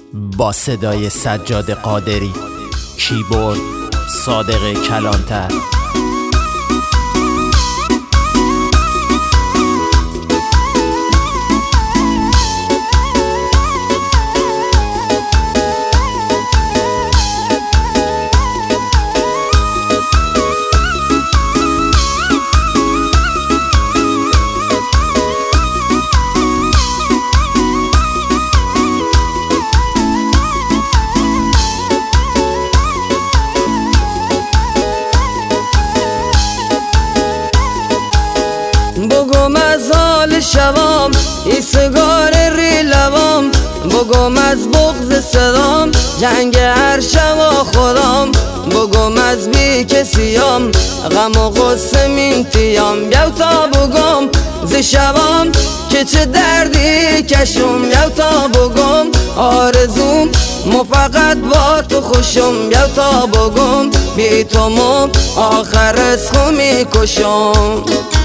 با صدای سجاد قادری، کیبورد صادق کلانتر. بگم از حال شوام ای سگار ری لبام، بگم از بغض صدام جنگ هر شوا خودم، بگم از بی کسیام غم و غصه مینتیام. بیاو تا بگم ز شوام که چه دردی کشم، بیاو تا بگم آرزوم مو فقط با تو خوشم، بیاو تا بگم بی تو مو آخر از خو میکشم.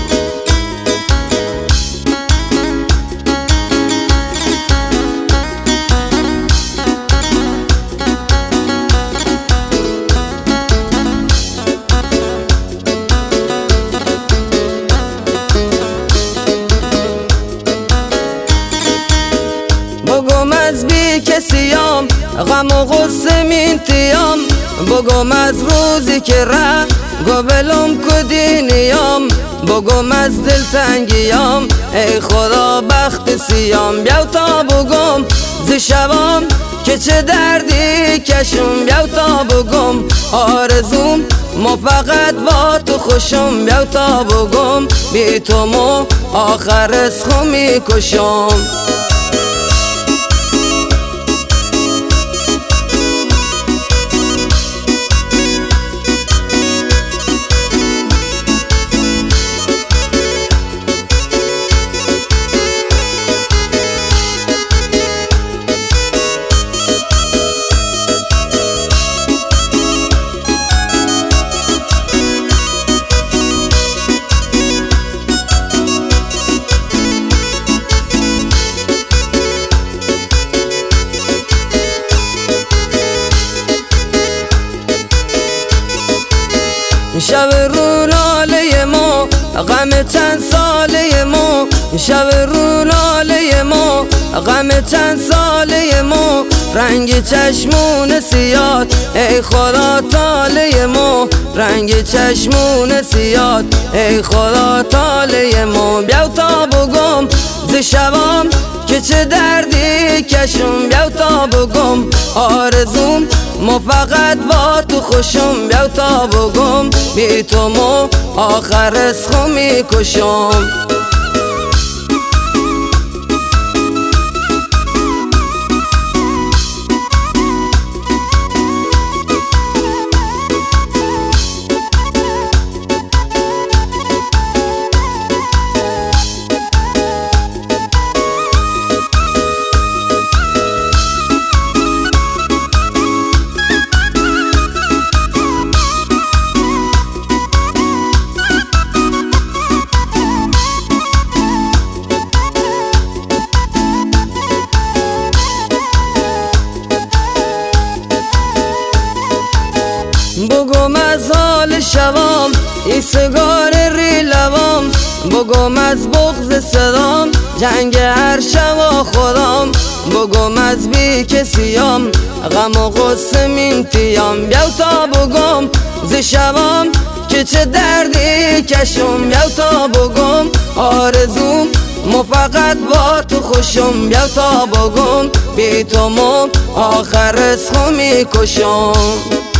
بگم از بی کسیام غم و غصه مینتیام، بگم از روزی که ره گوبلم کدینیام، بگم از دلتنگیام ای خدا بخت سیام. بیاو تا بگم ز شوام که چه دردی کشم، بیاو تا بگم آرزوم مو فقط با تو خوشم، بیاو تا بگم بی تو مو آخر از خو میکشم. شب رو ناله ما غم چند ساله ما، شب رو ناله ما غم چند ساله ما، رنگ چشمون سیاد ای خدا تاله ما، رنگ چشمون سیاد ای خدا تاله ما. بیاو تا بگم ز شوام که چه دردی کشم، بیاو تا بگم آرزوم مو فقط با تو خوشم، بیاو تا بگم بی تو مو آخر از خو میکشم. بگم از حال شوام ای سگار ری لبام، بگم از بغض صدام جنگ هر شوا خودم، بگم از بی کسیام غم و غصه مینتیام. بیاو تا بگم ز شوام که چه دردی کشم، بیاو تا بگم آرزوم مو فقط با تو خوشم، بیاو تا بگم بی تو مو آخر از خو میکشم.